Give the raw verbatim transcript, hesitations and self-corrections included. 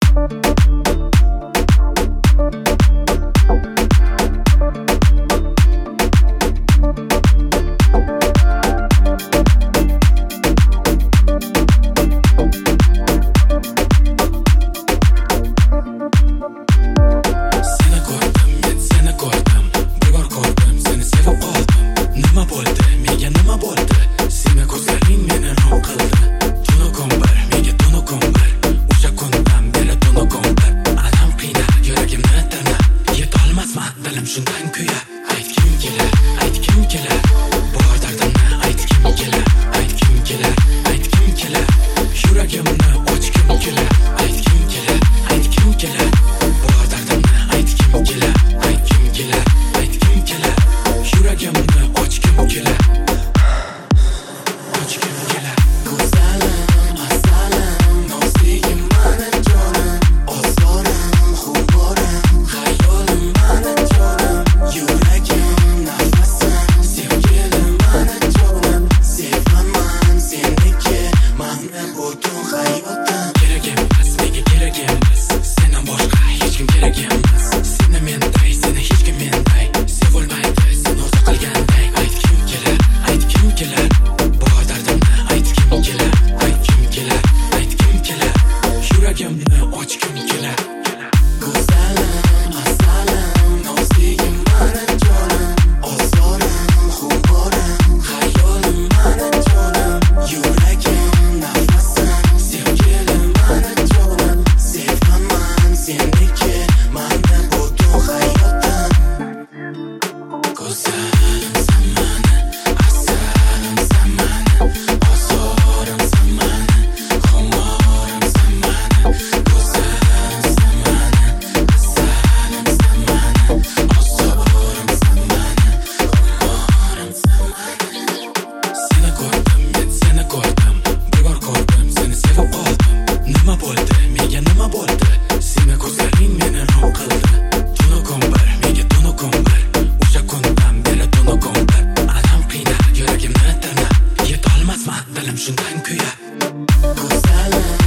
Shundan kuya aytgim kelar, aytgim kelar. Bor dardimni aytgim kelar, aytgim kelar, aytgim kelar. Yuragimni ochgim kelar, aytgim kelar, aytgim kelar. Bor dardimni aytgim kelar, aytgim kelar, aytgim kelar. Yuragimni ochgim kelar, ochgim kelar. Go'zalim, asalim, nozligim mani jonim, ozorim, xumorim, xayolim mani jonim. Yuragim nafasim, sevgilim mani jonim. Sevaman seniki, mani butun hayotim. Kerak emas, menga kerak emas, sendan boshqa hech kim kerak emas. Seni menday, seni hech kim menday sevolmaydi, sen o'zi qilganday. Aytgim kelar, aytgim kelar. Bor dardimni aytgim kelar, aytgim kelar, aytgim kelar. Yuragimni ochgim kelar. Go'zalim, asalim, nozligim mani jonim, ozorim, xumorim, xayolim mani jonim. Yuragim nafasim, sevgilim mani jonim. Sevaman seniki, mani butun hayotim. Go'zalim san mani, asalim san mani, ozorim san mani, xumorim san mani. Go'zalim san mani, asalim san mani, ozorim san mani, xumorim san mani. Seni ko'rdim, men seni ko'rdim, bir bor ko'rdim, seni sevib qoldim. Nima bo'ldi, menga nima bo'ldi? Seni ko'zlaring meni rom qildi. Tunukum bir, menga tunukum bir. O'sha kundan beri tunukum bir. Alam qiynar, yuragimni tirnar. Yetolmasman, dilim shundan kuya. Go'zalim